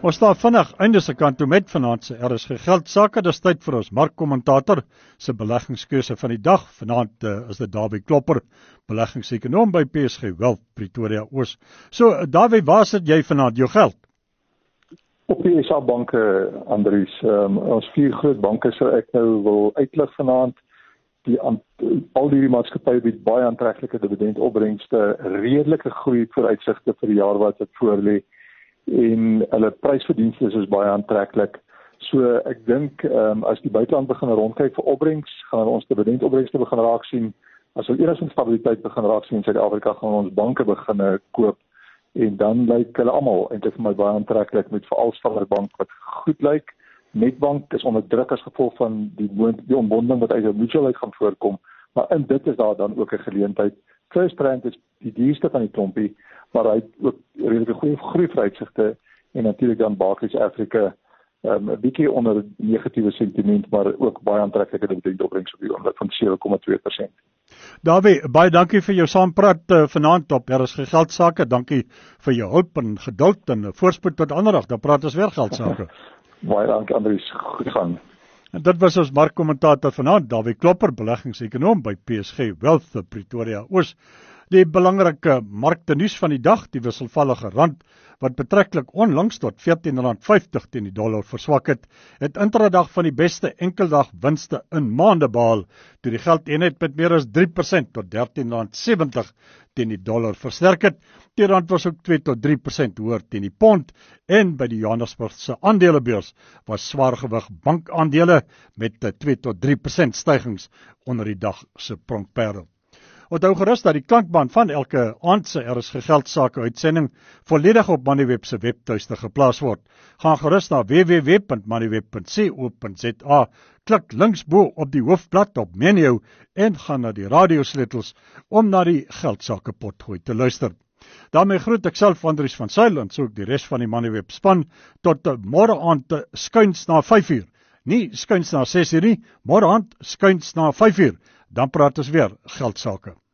Ons staan vinnig einde se kant toe met vanaand se RSG Geld Sake. Dis tyd vir ons markkommentator se beleggingskeuse van die dag. Vanaand is dit Dawie Klopper, beleggingsekonoom by PSG Wealth Pretoria Oos. So Dawie, waar sit jy vanaand jou geld? Op die SA banke, Andries. Ons 4 groot banke sou ek nou wil uitlig vanaand. Al die maatskappye bied baie aantreklike dividendopbrengste, redelike groei vooruitsigte vir die jaar wat dit voorlê. En hulle prysverdienste is baie aantreklik. So ek dink as die buiteland begin rondkyk vir opbrengs, gaan ons dividendopbrengste begin raak sien. As ons enigstens stabiliteit begin raak sien in Suid-Afrika, gaan ons banke begin koop. En dan lyk hulle almal eintlik vir my baie aantreklik, met veral Standard Bank wat goed lyk. Nedbank is onder druk as gevolg van die ontbonding wat uit die mutual uit gaan voorkom. Maar in dit is daar dan ook 'n geleentheid. FirstRand is die duurste van die klompie, maar hy het ook redelike goeie groeivooruitsigte en natuurlik dan Barclays Africa 'n bietjie onder negatiewe sentiment, maar ook baie aantreklike dividendopbrengs op die oomblik van 7,2%. Dawie, baie dankie vir jou saampraat vanaand op RSG Geld Sake. Dankie vir jou hulp en geduld en voorspoed tot ander dag. Dan praat ons weer geld sake. Baie dankie, Andries. Goed gaan. En dit was ons markkommentator vanaand, Dawie Klopper, beleggingsekonoom by PSG Wealth Pretoria Oos. Die belangrike markte nuus van die dag, die wisselvallige rand, wat betreklik onlangs tot R14.50 teen die dollar verswak het intradag van die beste enkeldag winste in maande behaal, toe die geldeenheid met meer as 3% tot R13.70 teen die dollar versterk het. Die rand was ook 2 tot 3% hoër teen die pond, en by die Johannesburgse aandelebeurs was swaargewig bankaandele met 2 tot 3% stygings onder die dag se pronkperel. Onthou gerus dat die klankband van elke aand se RSG Geld Sake uitsending volledig op Moneyweb se webtuiste geplaas word. Gaan gerus na www.moneyweb.co.za, klik linksbo op die hoofblad op menu en gaan na die radiosleutels om na die Geld Sake potgooi te luister. Daarmee groet ek self Andries van Sail en soek die res van die Moneyweb span tot môre aand skuins na 5:00. Nie skuins na 6:00 nie, môre aand skuins na 5:00. Dan praat ons weer geld sake.